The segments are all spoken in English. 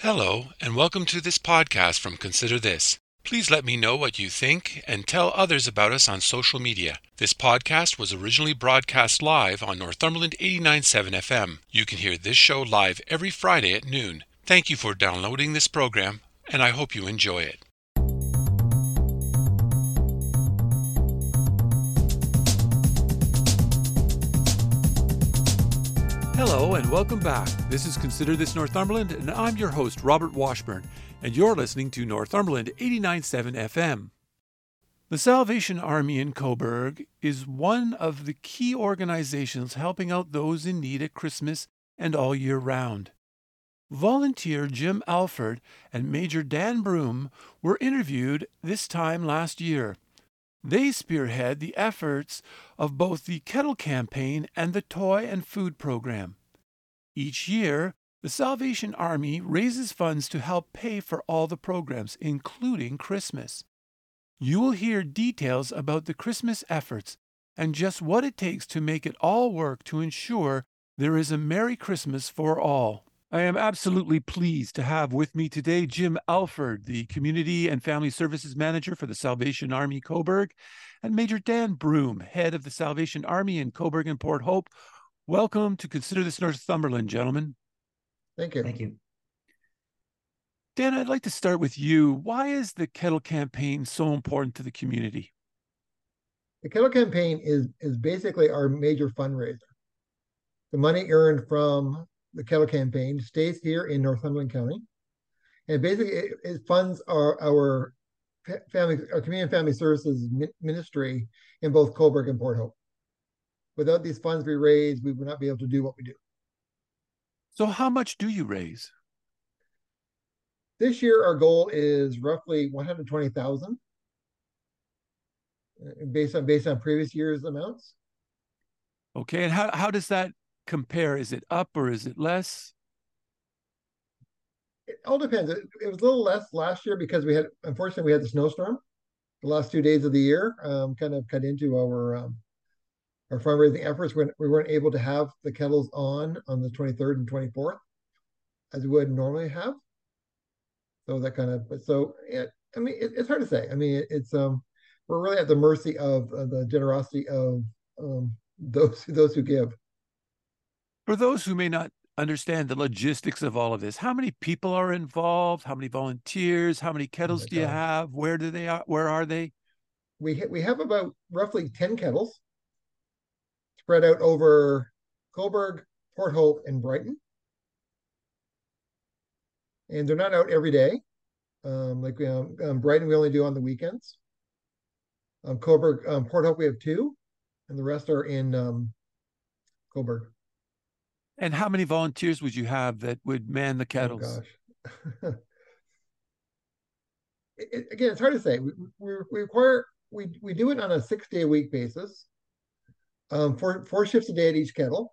Hello, and welcome to this podcast from Consider This. Please let me know what you think and tell others about us on social media. This podcast was originally broadcast live on Northumberland 89.7 FM. You can hear this show live every Friday at noon. Thank you for downloading this program, and I hope you enjoy it. Hello and welcome back. This is Consider This Northumberland, and I'm your host, Robert Washburn, and you're listening to Northumberland 89.7 FM. The Salvation Army in Cobourg is one of the key organizations helping out those in need at Christmas and all year round. Volunteer Jim Alford and Major Dan Broom were interviewed this time last year. They spearhead the efforts of both the Kettle Campaign and the Toy and Food Program. Each year, the Salvation Army raises funds to help pay for all the programs, including Christmas. You will hear details about the Christmas efforts and just what it takes to make it all work to ensure there is a Merry Christmas for all. I am absolutely pleased to have with me today Jim Alford, the Community and Family Services Manager for the Salvation Army Cobourg, and Major Dan Broom, Head of the Salvation Army in Cobourg and Port Hope. Welcome to Consider This Northumberland, gentlemen. Thank you. Thank you. Dan, I'd like to start with you. Why is the Kettle Campaign so important to the community? The Kettle Campaign is basically our major fundraiser. The money earned from the Kettle Campaign stays here in Northumberland County, and basically it funds our community and family services ministry in both Cobourg and Port Hope. Without these funds we raise, we would not be able to do what we do. So how much do you raise? This year, our goal is roughly $120,000, based on previous year's amounts. Okay, and how does that compare? Is it up or is it less? It all depends. It was a little less last year because unfortunately, we had the snowstorm. The last 2 days of the year kind of cut into our fundraising efforts. We weren't able to have the kettles on the 23rd and 24th as we would normally have. So that kind of, it's hard to say. I mean, we're really at the mercy of the generosity of those who give. For those who may not understand the logistics of all of this, how many people are involved? How many volunteers? How many kettles do you have? Where are they? We have about roughly 10 kettles spread out over Cobourg, Port Hope, and Brighton. And they're not out every day. Brighton, we only do on the weekends. Cobourg, Port Hope, we have 2, and the rest are in Cobourg. And how many volunteers would you have that would man the kettles? Oh, gosh. Again, it's hard to say. We do it on a 6-day-a-week basis. 4 shifts a day at each kettle.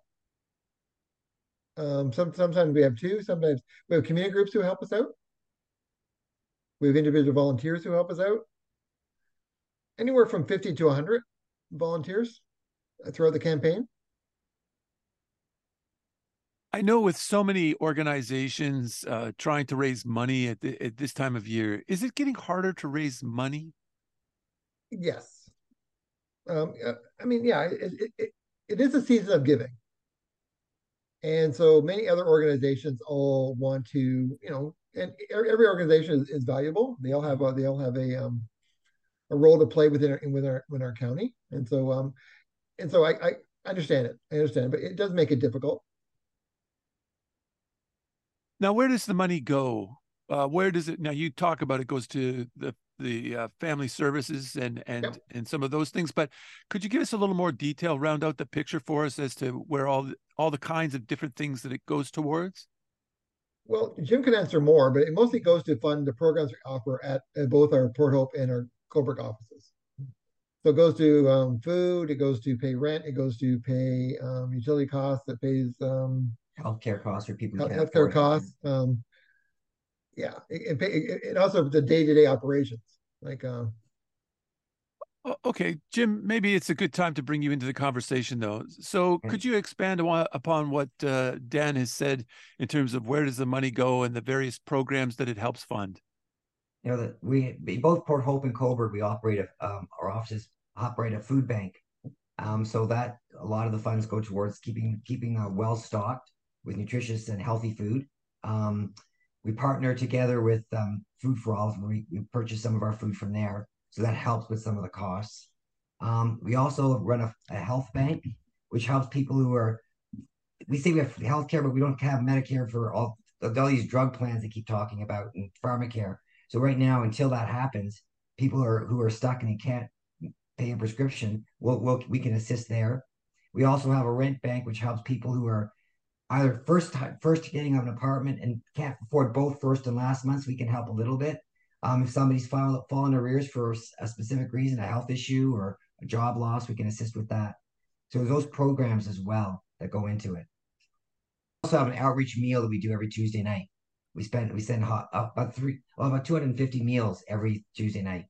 Sometimes we have 2. Sometimes we have community groups who help us out. We have individual volunteers who help us out. Anywhere from 50 to 100 volunteers throughout the campaign. I know with so many organizations trying to raise money at this time of year, is it getting harder to raise money? Yes. It is a season of giving. And so many other organizations all want to, and every organization is valuable. They all have a role to play within our county. And so I understand it. I understand it, but it does make it difficult. Now, where does the money go? Where does it? Now, you talk about it goes to the family services and Yep. and some of those things, but could you give us a little more detail, round out the picture for us as to where all the kinds of different things that it goes towards? Well, Jim can answer more, but it mostly goes to fund the programs we offer at both our Port Hope and our Cobourg offices. So it goes to food, it goes to pay rent, it goes to pay utility costs, it pays Healthcare costs for people who can't healthcare afford costs. And also the day-to-day operations. Okay, Jim, maybe it's a good time to bring you into the conversation, though. So, And, could you expand upon what Dan has said in terms of where does the money go and the various programs that it helps fund? that we both Port Hope and Coburg, we operate our offices operate a food bank. So that a lot of the funds go towards keeping well stocked with nutritious and healthy food. Um, we partner together with Food for All. We purchase some of our food from there, so that helps with some of the costs. We also run a health bank, which helps people who are. We say we have healthcare, but we don't have Medicare for all these drug plans they keep talking about and pharmacare. So right now, until that happens, people who are stuck and can't pay a prescription, we can assist there. We also have a rent bank, which helps people who are either first getting an apartment and can't afford both first and last months. We can help a little bit. If somebody's fallen arrears for a specific reason, a health issue or a job loss, we can assist with that. So those programs as well that go into it. We also have an outreach meal that we do every Tuesday night. We send about 250 meals every Tuesday night.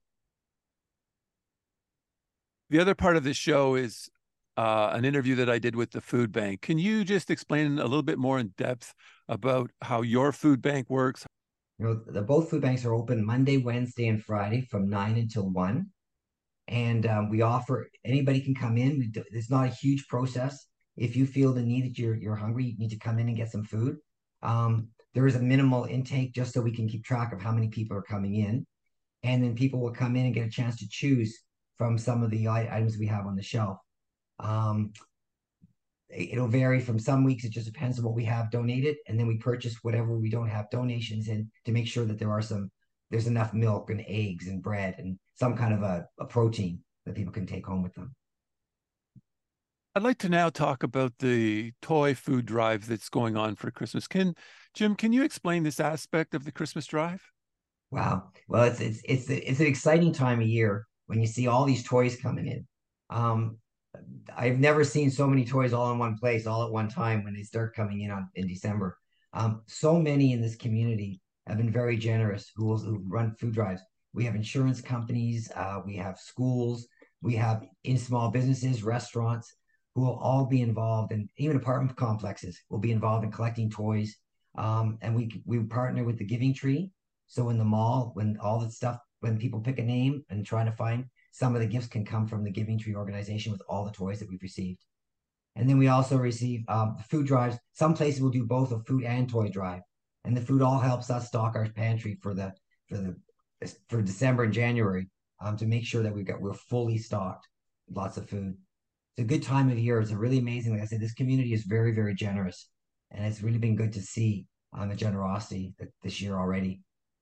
The other part of this show is an interview that I did with the food bank. Can you just explain a little bit more in depth about how your food bank works? Both food banks are open Monday, Wednesday, and Friday from 9 until 1. And we offer anybody can come in. It's not a huge process. If you feel the need that you're hungry, you need to come in and get some food. There is a minimal intake just so we can keep track of how many people are coming in, and then people will come in and get a chance to choose from some of the items we have on the shelf. Um, it'll vary from some weeks. It just depends on what we have donated, and then we purchase whatever we don't have donations in to make sure that there's enough milk and eggs and bread and some kind of a protein that people can take home with them. I'd like to now talk about the toy food drive that's going on for Christmas. Jim, can you explain this aspect of the Christmas drive? Wow. Well, it's an exciting time of year when you see all these toys coming in. Um, I've never seen so many toys all in one place, all at one time when they start coming in December. So many in this community have been very generous who run food drives. We have insurance companies, we have schools, we have in small businesses, restaurants who will all be involved, and even apartment complexes will be involved in collecting toys. And we partner with the Giving Tree. So in the mall, when people pick a name and trying to find some of the gifts can come from the Giving Tree organization with all the toys that we've received. And then we also receive food drives. Some places will do both a food and toy drive, and the food all helps us stock our pantry for December and January to make sure that we're fully stocked, lots of food. It's a good time of year. It's a really amazing. Like I said, this community is very, very generous, and it's really been good to see the generosity this year already.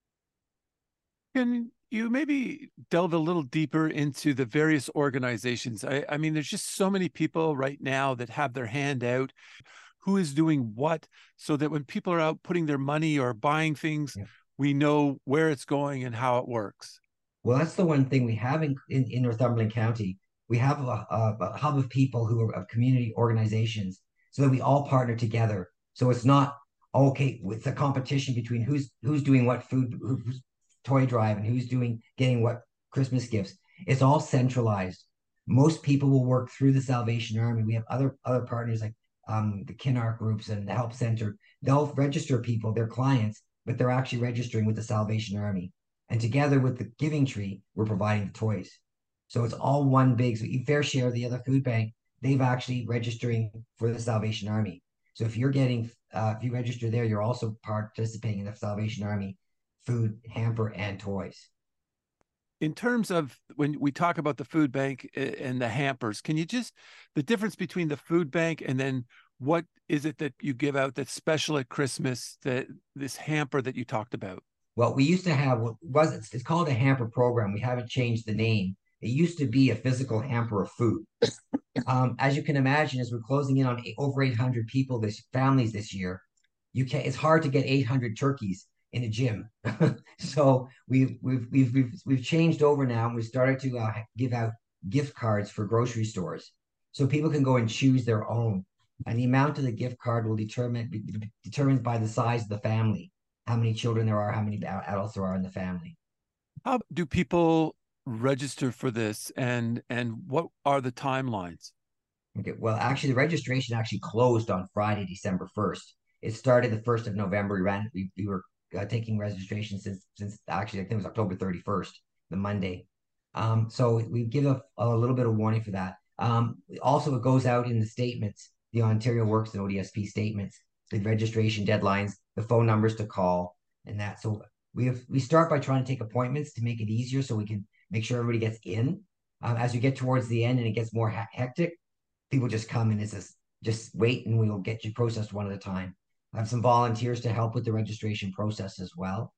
Can you maybe delve a little deeper into the various organizations? I mean, there's just so many people right now that have their hand out, who is doing what, so that when people are out putting their money or buying things, Yeah. we know where it's going and how it works. Well, that's the one thing we have in Northumberland County. We have a hub of people who are of community organizations so that we all partner together. So it's not okay with the competition between who's doing what food, who's toy drive, and who's getting what Christmas gifts. It's all centralized. Most people will work through the Salvation Army. We have other partners like the Kinark groups and the Help Center. They'll register people, their clients, but they're actually registering with the Salvation Army. And together with the Giving Tree, we're providing the toys. So it's all one big. So Fair Share, the other food bank, they've actually registering for the Salvation Army. So if if you register there, you're also participating in the Salvation Army food hamper and toys. In terms of when we talk about the food bank and the hampers, can you just the difference between the food bank and then what is it that you give out that's special at Christmas, that this hamper that you talked about? Well, we used to have it's called a hamper program. We haven't changed the name. It used to be a physical hamper of food. As you can imagine, as we're closing in on over 800 families this year, it's hard to get 800 turkeys in a gym. So we've changed over now, and we started to give out gift cards for grocery stores, so people can go and choose their own. And the amount of the gift card will be determined by the size of the family, how many children there are, how many adults there are in the family. How do people register for this, and what are the timelines? Okay. Well, actually, the registration actually closed on Friday, December 1st. It started the 1st of November. We were taking registration since actually I think it was October 31st, the Monday. So we give a little bit of warning for that. Also, it goes out in the statements, the Ontario Works and ODSP statements, the registration deadlines, the phone numbers to call, and that. So we start by trying to take appointments to make it easier, so we can make sure everybody gets in. As we get towards the end and it gets more hectic, people just come and it says, just wait and we'll get you processed one at a time. I have some volunteers to help with the registration process as well.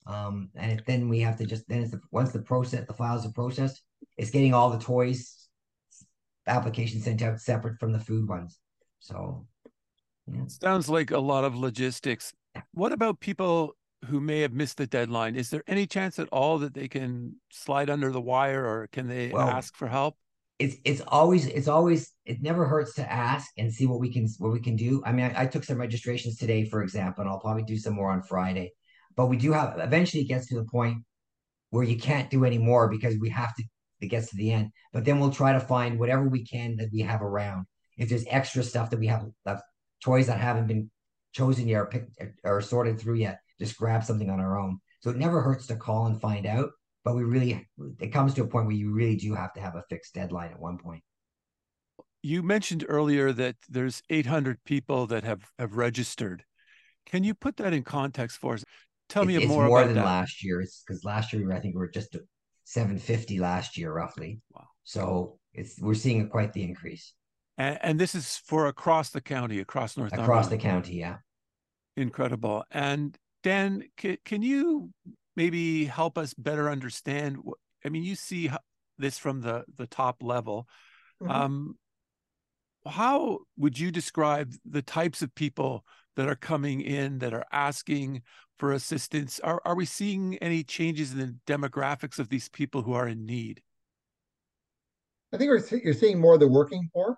Then we have to once the files are processed, it's getting all the toys applications sent out separate from the food ones. So, yeah. Sounds like a lot of logistics. What about people who may have missed the deadline? Is there any chance at all that they can slide under the wire, or can they ask for help? It's always it never hurts to ask and see what we can do. I mean, I took some registrations today, for example, and I'll probably do some more on Friday. But we do have eventually it gets to the point where you can't do any more because it gets to the end. But then we'll try to find whatever we can that we have around. If there's extra stuff that we have toys that haven't been chosen yet or picked or sorted through yet, just grab something on our own. So it never hurts to call and find out. But it comes to a point where you really do have to have a fixed deadline at one point. You mentioned earlier that there's 800 people that have registered. Can you put that in context for us? Tell me more about that. It's more than last year. It's because last year I think we were just 750 last year roughly. Wow. So we're seeing quite the increase. And this is for across the county, across Northumberland. Across the county, yeah. Incredible. And Dan, can you maybe help us better understand I mean, you see this from the top level. Mm-hmm. How would you describe the types of people that are coming in, that are asking for assistance? Are we seeing any changes in the demographics of these people who are in need? I think you're seeing more of the working poor,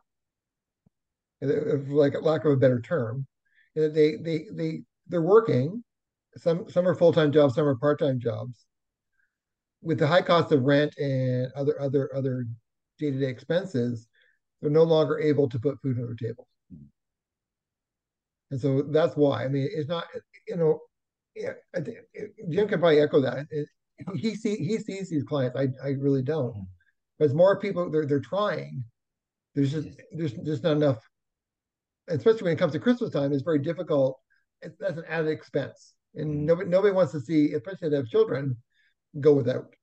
like lack of a better term. They're working. Some are full-time jobs, some are part-time jobs. With the high cost of rent and other day-to-day expenses, they're no longer able to put food on their table. And so that's why. I mean, it's not, yeah, I think Jim can probably echo that. He sees these clients. I really don't. But as more people they're trying, there's just not enough. Especially when it comes to Christmas time, it's very difficult. That's an added expense, and nobody wants to see, especially if they have children, go without.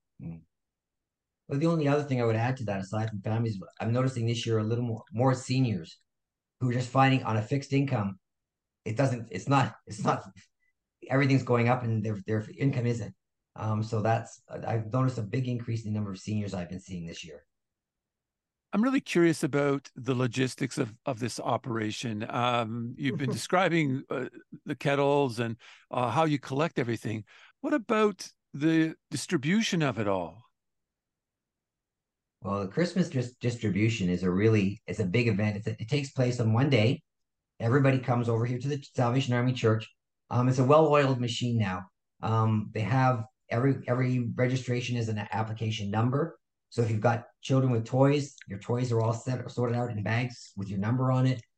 Well, the only other thing I would add to that, aside from families, I'm noticing this year a little more seniors who are just finding on a fixed income, it's not everything's going up and their income isn't. So I've noticed a big increase in the number of seniors I've been seeing this year. I'm really curious about the logistics of this operation. You've been describing the kettles and how you collect everything. What about the distribution of it all? Well, the Christmas distribution is it's a big event. It takes place on one day. Everybody comes over here to the Salvation Army Church. It's a well-oiled machine now. They have every registration is an application number. So if you've got children with toys, your toys are all sorted out in bags with your number on it.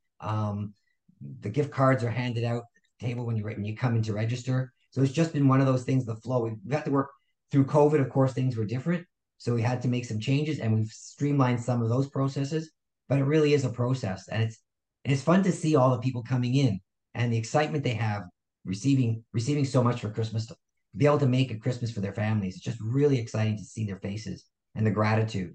The gift cards are handed out at the table when you come in to register. So it's just been one of those things, the flow. We've got to work through COVID. Of course, things were different. So we had to make some changes and we've streamlined some of those processes, but it really is a process. And it's fun to see all the people coming in and the excitement they have receiving so much for Christmas, to be able to make a Christmas for their families. It's just really exciting to see their faces and the gratitude.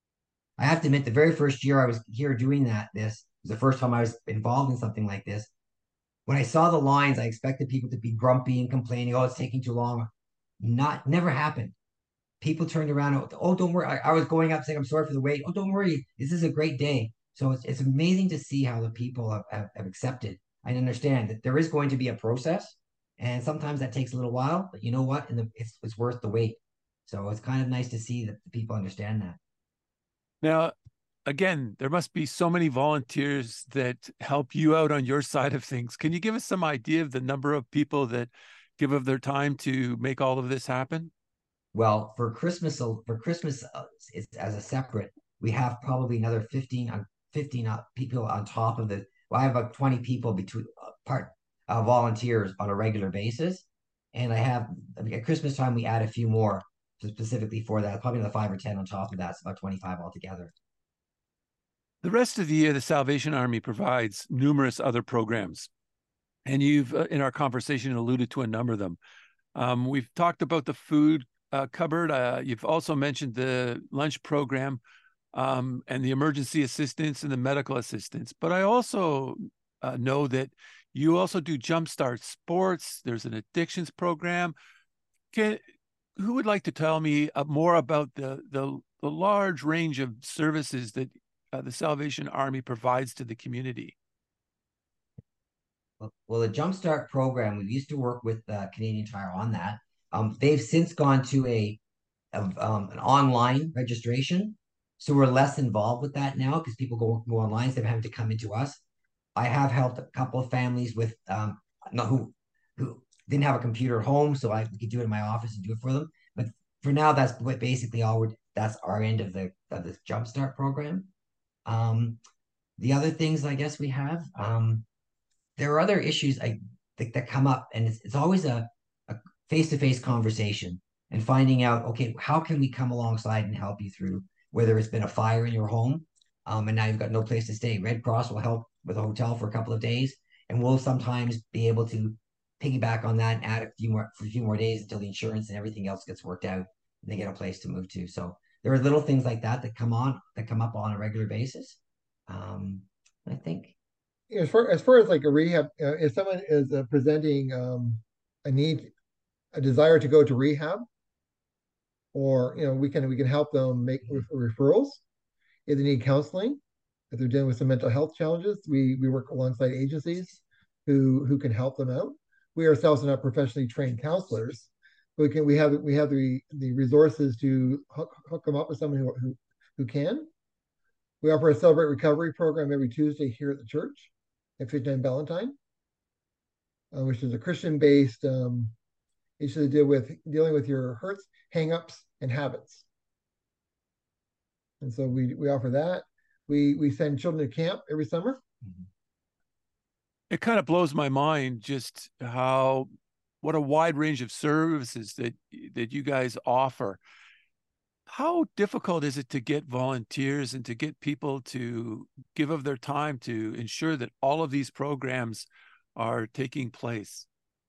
I have to admit, the very first year I was here doing this was the first time I was involved in something like this. When I saw the lines, I expected people to be grumpy and complaining, oh, it's taking too long. Never happened. People turned around, oh, don't worry. I was going up saying, I'm sorry for the wait. Oh, don't worry. This is a great day. So it's amazing to see how the people have accepted. I understand that there is going to be a process, and sometimes that takes a little while, but you know what? It's worth the wait. So it's kind of nice to see that the people understand that. Now, again, there must be so many volunteers that help you out on your side of things. Can you give us some idea of the number of people that give of their time to make all of this happen? Well, for Christmas, it's as a separate. We have probably another 15 people on top of the. Well, I have about 20 people between part volunteers on a regular basis, and I have at Christmas time we add a few more specifically for that. Probably another 5 or 10 on top of that. It's about 25 altogether. The rest of the year, the Salvation Army provides numerous other programs. And you've, in our conversation, alluded to a number of them. We've talked about the food cupboard. You've also mentioned the lunch program and the emergency assistance and the medical assistance. But I also know that you also do Jumpstart Sports. There's an addictions program. Who would like to tell me more about the large range of services that the Salvation Army provides to the community? Well, the Jumpstart program, we used to work with Canadian Tire on that. They've since gone to an online registration, so we're less involved with that now because people go online instead of having to come into us. I have helped a couple of families with not who didn't have a computer at home, so I could do it in my office and do it for them. But for now, that's what basically that's our end of the Jumpstart program. Um, the other things I guess we have. There are other issues that come up, and it's always a face-to-face conversation and finding out, okay, how can we come alongside and help you through whether it's been a fire in your home, and now you've got no place to stay. Red Cross will help with a hotel for a couple of days, and we'll sometimes be able to piggyback on that and add a few more days until the insurance and everything else gets worked out and they get a place to move to. So there are little things like that come up on a regular basis. I think As far as like a rehab, if someone is presenting a need, a desire to go to rehab, or we can help them make referrals if they need counseling, if they're dealing with some mental health challenges. We work alongside agencies who can help them out. We ourselves are not professionally trained counselors, but we have the resources to hook them up with someone who can. We offer a Celebrate Recovery program every Tuesday here at the church at 59 Valentine, which is a Christian-based issue to dealing with your hurts, hangups, and habits. And so we offer that. We send children to camp every summer. It kind of blows my mind just what a wide range of services that you guys offer. How difficult is it to get volunteers and to get people to give of their time to ensure that all of these programs are taking place?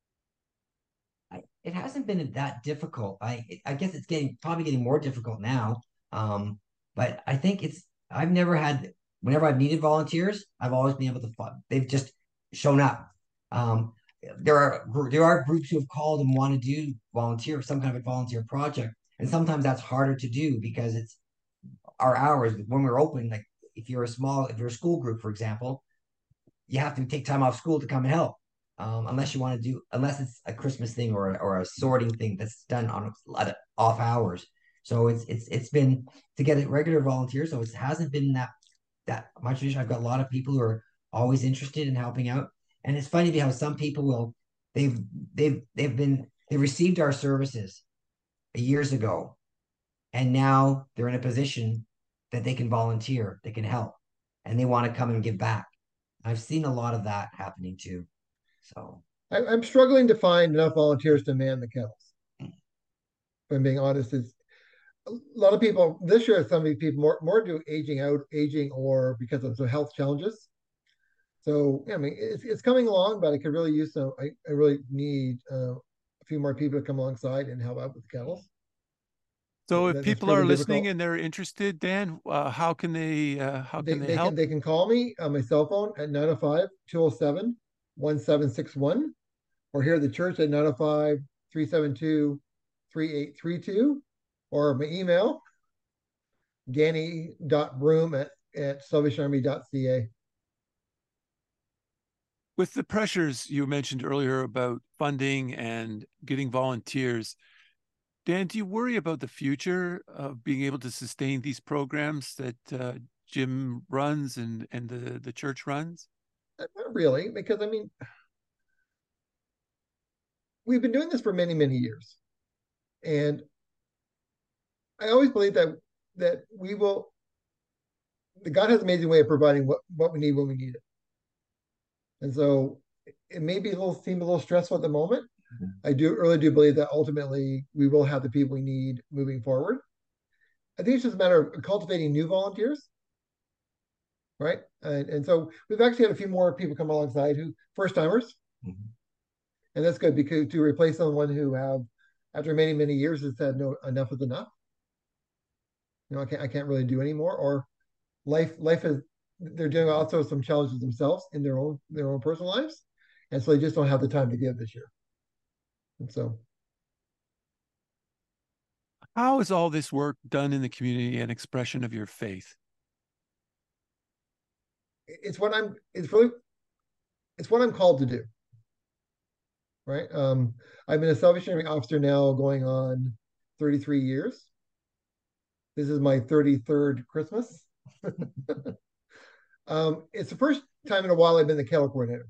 It hasn't been that difficult. I guess it's probably getting more difficult now. But I think I've never had whenever I've needed volunteers, I've always been able to they've just shown up. There are groups who have called and want to do volunteer some kind of a volunteer project, and sometimes that's harder to do because it's our hours when we're open. Like if you're a school group, for example, you have to take time off school to come and help. Unless it's a Christmas thing or a sorting thing that's done on off hours. So it's been to get regular volunteers. So it hasn't been that much tradition. I've got a lot of people who are always interested in helping out, and it's funny how some people they've received our services years ago, and now they're in a position that they can volunteer, they can help, and they want to come and give back. I've seen a lot of that happening too. So I'm struggling to find enough volunteers to man the kennels. If I'm being honest, it's a lot of people this year. Some of these people more do aging or because of some health challenges. So yeah, I mean, it's coming along, but I could really use some. I really need a few more people to come alongside and help out with the kennels. So if people are listening difficult. and they're interested, Dan, how can they help? They can call me on my cell phone at 905-207-1761, or here at the church at 905-372-3832, or my email, danny.broom at salvationarmy.ca. With the pressures you mentioned earlier about funding and getting volunteers, Dan, do you worry about the future of being able to sustain these programs that Jim runs and the church runs? Not really, because I mean, we've been doing this for many, many years. And I always believe that we will. The God has an amazing way of providing what we need when we need it. And so it may seem a little stressful at the moment. I really do believe that ultimately we will have the people we need moving forward. I think it's just a matter of cultivating new volunteers, right? And so we've actually had a few more people come alongside who first timers, and that's good because to replace someone who have after many years has said no, enough is enough. I can't really do anymore, or life is they're doing also some challenges themselves in their own personal lives, and so they just don't have the time to give this year. And so, how is all this work done in the community an expression of your faith? It's what I'm called to do. Right. I've been a Salvation Army officer now going on 33 years. This is my 33rd Christmas. It's the first time in a while I've been the kettle coordinator.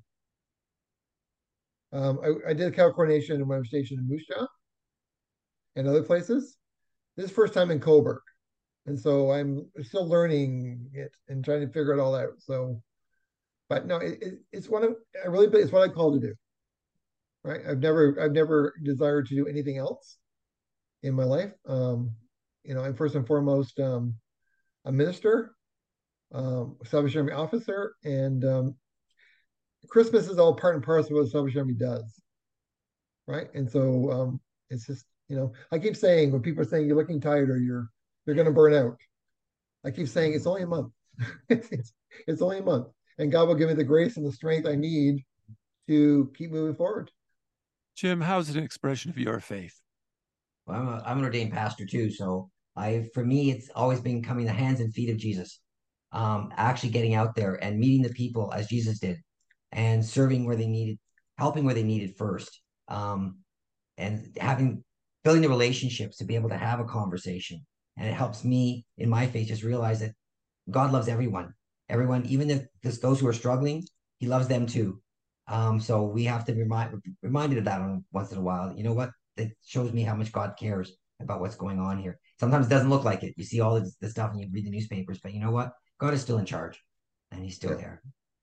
I did a kettle coordination when I was stationed in Moose Jaw and other places. This is the first time in Cobourg. And so I'm still learning it and trying to figure it all out. So, but no, it's what I call to do. Right. I've never desired to do anything else in my life. I'm first and foremost a minister, Salvation Army officer, and Christmas is all part and parcel of what the Salvation Army does. Right. And so it's just, I keep saying when people are saying you're looking tired or you're going to burn out, I keep saying it's only a month. it's only a month. And God will give me the grace and the strength I need to keep moving forward. Jim, how's it an expression of your faith? Well, I'm an ordained pastor too, so for me, it's always been coming the hands and feet of Jesus. Actually getting out there and meeting the people as Jesus did, and serving where they needed, helping where they needed first, and building the relationships to be able to have a conversation. And it helps me in my faith just realize that God loves everyone, even if those who are struggling, He loves them too. So we have to be reminded of that once in a while. You know what? It shows me how much God cares about what's going on here. Sometimes it doesn't look like it. You see all the stuff and you read the newspapers, but you know what? God is still in charge, and He's still there.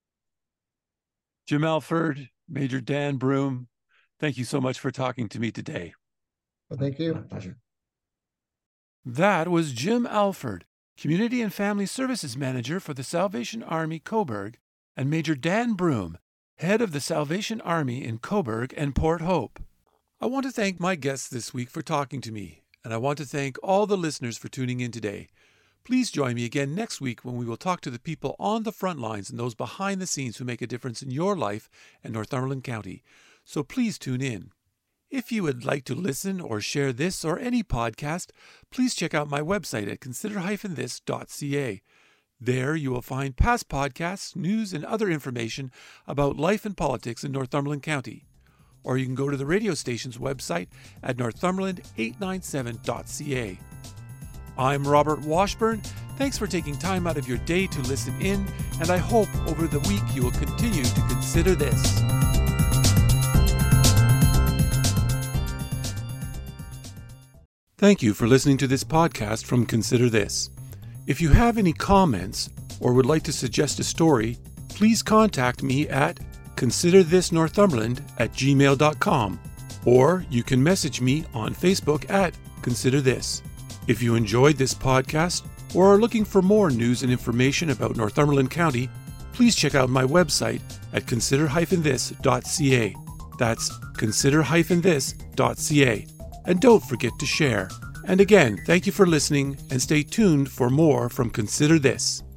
Jim Alford, Major Dan Broom, thank you so much for talking to me today. Well, thank you. My pleasure. That was Jim Alford, Community and Family Services Manager for the Salvation Army Cobourg, and Major Dan Broom, Head of the Salvation Army in Cobourg and Port Hope. I want to thank my guests this week for talking to me, and I want to thank all the listeners for tuning in today. Please join me again next week when we will talk to the people on the front lines and those behind the scenes who make a difference in your life and Northumberland County. So please tune in. If you would like to listen or share this or any podcast, please check out my website at consider-this.ca. There you will find past podcasts, news, and other information about life and politics in Northumberland County. Or you can go to the radio station's website at northumberland897.ca. I'm Robert Washburn. Thanks for taking time out of your day to listen in, and I hope over the week you will continue to consider this. Thank you for listening to this podcast from Consider This. If you have any comments or would like to suggest a story, please contact me at considerthisnorthumberland@gmail.com, or you can message me on Facebook at Consider This. If you enjoyed this podcast or are looking for more news and information about Northumberland County, please check out my website at consider-this.ca. That's consider-this.ca. And don't forget to share. And again, thank you for listening, and stay tuned for more from Consider This.